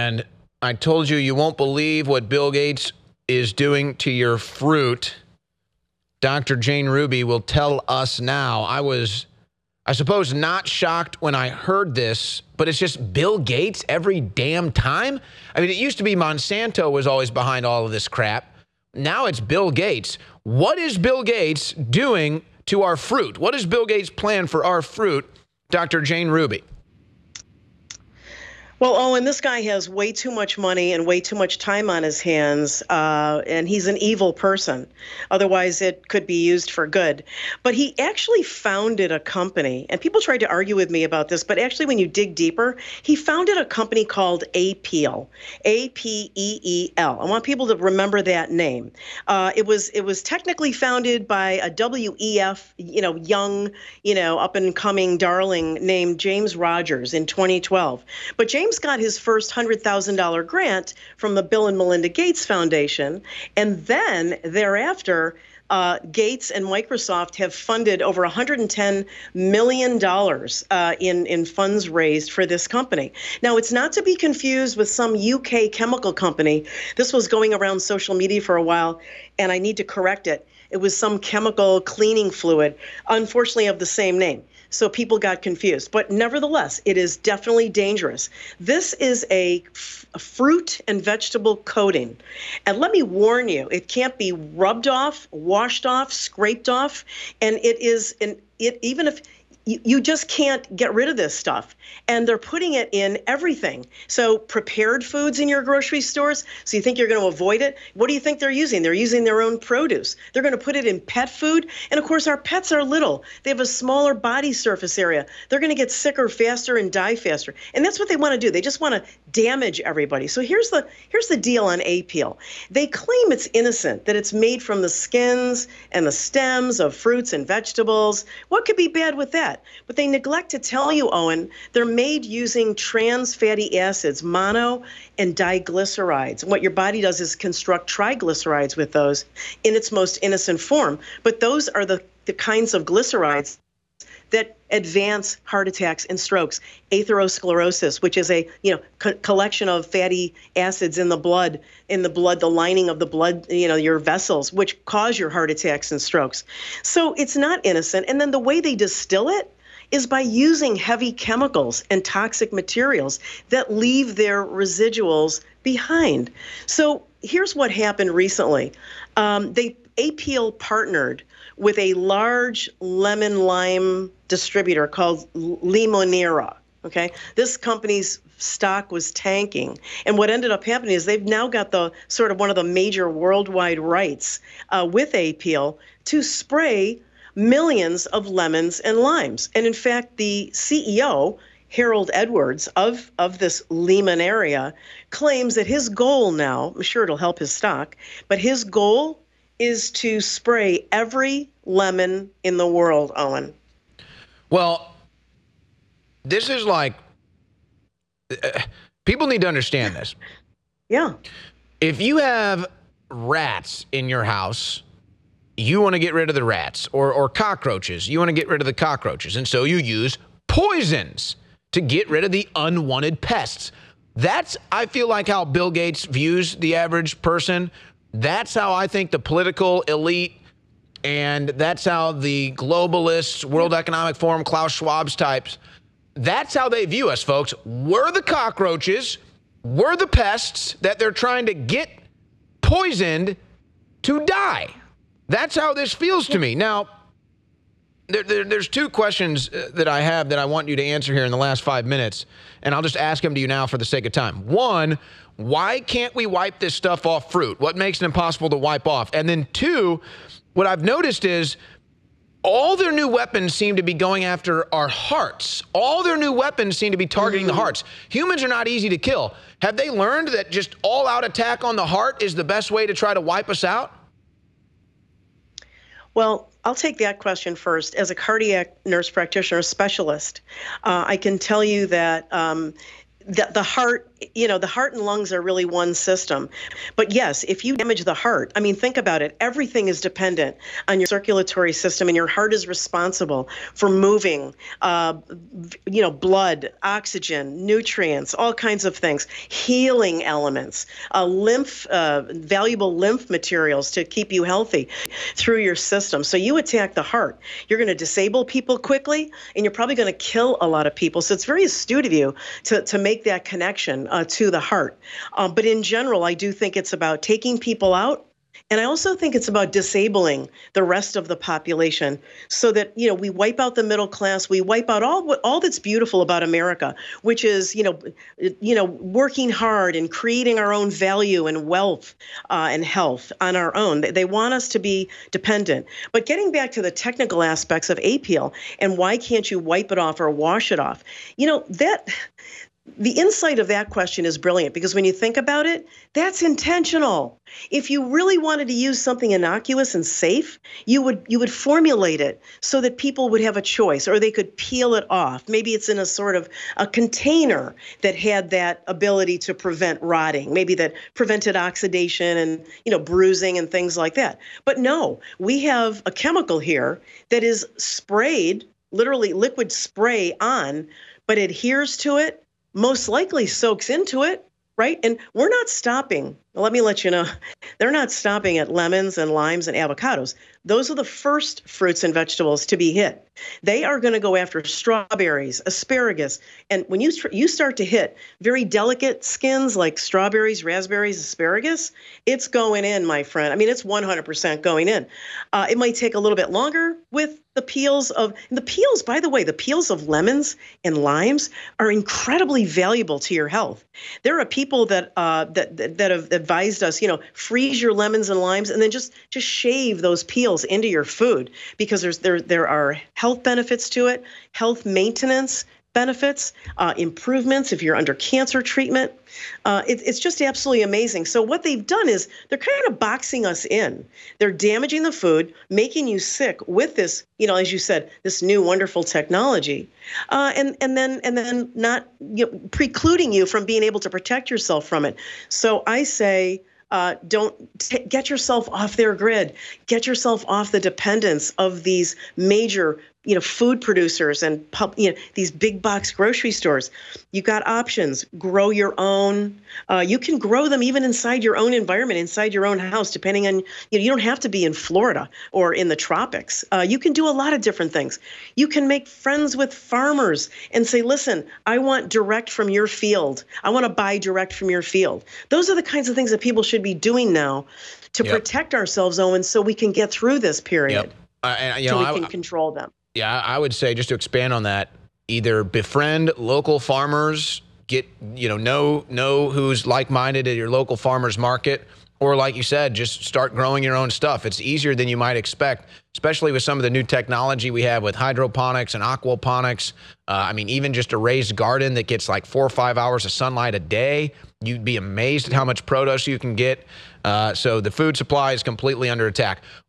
And I told you, you won't believe what Bill Gates is doing to your fruit. Dr. Jane Ruby will tell us now. I suppose, not shocked when I heard this, but it's just Bill Gates every damn time. I mean, it used to be Monsanto was always behind all of this crap. Now it's Bill Gates. What is Bill Gates doing to our fruit? What is Bill Gates' plan for our fruit, Dr. Jane Ruby? Well, Owen, this guy has way too much money and way too much time on his hands, and he's an evil person. Otherwise, it could be used for good. But he actually founded a company, and people tried to argue with me about this, but actually, when you dig deeper, he founded a company called Apeel, A-P-E-E-L. I want people to remember that name. It was technically founded by a WEF, young, up-and-coming darling named James Rogers in 2012. But James got his first $100,000 grant from the Bill and Melinda Gates Foundation, and then thereafter, Gates and Microsoft have funded over $110 million in funds raised for this company. Now, it's not to be confused with some UK chemical company. This was going around social media for a while, and I need to correct it. It was some chemical cleaning fluid, unfortunately of the same name. So people got confused. But nevertheless, it is definitely dangerous. This is a fruit and vegetable coating. And let me warn you, it can't be rubbed off, washed off, scraped off. And even if you just can't get rid of this stuff. And they're putting it in everything. So prepared foods in your grocery stores. So you think you're going to avoid it? What do you think they're using? They're using their own produce. They're going to put it in pet food. And of course, our pets are little. They have a smaller body surface area. They're going to get sicker faster and die faster. And that's what they want to do. They just want to damage everybody. So here's the deal on Apeel. They claim it's innocent, that it's made from the skins and the stems of fruits and vegetables. What could be bad with that? But they neglect to tell you, Owen, they're made using trans fatty acids, mono and diglycerides. And what your body does is construct triglycerides with those in its most innocent form. But those are the kinds of glycerides that advance heart attacks and strokes. Atherosclerosis, which is a collection of fatty acids in the blood, the lining of the blood, your vessels, which cause your heart attacks and strokes. So it's not innocent. And then the way they distill it is by using heavy chemicals and toxic materials that leave their residuals behind. So here's what happened recently. Apeel partnered with a large lemon lime distributor called Limonera. Okay, this company's stock was tanking, and what ended up happening is they've now got the sort of one of the major worldwide rights with Apeel to spray millions of lemons and limes. And in fact, the CEO, Harold Edwards of this Limonera, claims that his goal now, I'm sure it'll help his stock, but his goal is to spray every lemon in the world, Owen. Well, this is like, people need to understand this. Yeah. If you have rats in your house, you want to get rid of the rats, or cockroaches. You want to get rid of the cockroaches. And so you use poisons to get rid of the unwanted pests. That's, I feel like, how Bill Gates views the average person. That's how I think the political elite, and that's how the globalists, World Economic Forum, Klaus Schwab's types, that's how they view us, folks. We're the cockroaches. We're the pests that they're trying to get poisoned to die. That's how this feels to me. Now, there's two questions that I have that I want you to answer here in the last 5 minutes, and I'll just ask them to you now for the sake of time. One, why can't we wipe this stuff off fruit? What makes it impossible to wipe off? And then two, what I've noticed is all their new weapons seem to be going after our hearts. All their new weapons seem to be targeting the hearts. Humans are not easy to kill. Have they learned that just all-out attack on the heart is the best way to try to wipe us out? Well, I'll take that question first. As a cardiac nurse practitioner specialist, I can tell you that the heart, the heart and lungs are really one system. But yes, if you damage the heart, I mean, think about it. Everything is dependent on your circulatory system, and your heart is responsible for moving, blood, oxygen, nutrients, all kinds of things, healing elements, valuable lymph materials to keep you healthy through your system. So you attack the heart, you're going to disable people quickly, and you're probably going to kill a lot of people. So it's very astute of you to make that connection to the heart. But in general, I do think it's about taking people out. And I also think it's about disabling the rest of the population so that, we wipe out the middle class. We wipe out all that's beautiful about America, which is, working hard and creating our own value and wealth and health on our own. They want us to be dependent. But getting back to the technical aspects of APL and why can't you wipe it off or wash it off? The insight of that question is brilliant because when you think about it, that's intentional. If you really wanted to use something innocuous and safe, you would formulate it so that people would have a choice, or they could peel it off. Maybe it's in a sort of a container that had that ability to prevent rotting, maybe that prevented oxidation and, bruising and things like that. But no, we have a chemical here that is sprayed, literally liquid spray on, but adheres to it, most likely soaks into it, right? And we're not stopping. Let me let you know, they're not stopping at lemons and limes and avocados. Those are the first fruits and vegetables to be hit. They are going to go after strawberries, asparagus. And when you start to hit very delicate skins like strawberries, raspberries, asparagus, it's going in, my friend. I mean, it's 100% going in. It might take a little bit longer with the peels, by the way, the peels of lemons and limes are incredibly valuable to your health. There are people that have advised us, freeze your lemons and limes and then just shave those peels into your food because there are health benefits to it, health maintenance benefits, improvements if you're under cancer treatment. It's just absolutely amazing. So what they've done is they're kind of boxing us in. They're damaging the food, making you sick with this, as you said, this new wonderful technology, and then not precluding you from being able to protect yourself from it. So I say, get yourself off their grid, get yourself off the dependence of these major food producers and these big box grocery stores. You got options. Grow your own. You can grow them even inside your own environment, inside your own house, depending on, you don't have to be in Florida or in the tropics. You can do a lot of different things. You can make friends with farmers and say, listen, I want direct from your field. I want to buy direct from your field. Those are the kinds of things that people should be doing now to protect ourselves, Owen, so we can get through this period. So we can control them. Yeah, I would say, just to expand on that, either befriend local farmers, know who's like-minded at your local farmer's market, or like you said, just start growing your own stuff. It's easier than you might expect, especially with some of the new technology we have with hydroponics and aquaponics. Even just a raised garden that gets like 4 or 5 hours of sunlight a day. You'd be amazed at how much produce you can get. So the food supply is completely under attack.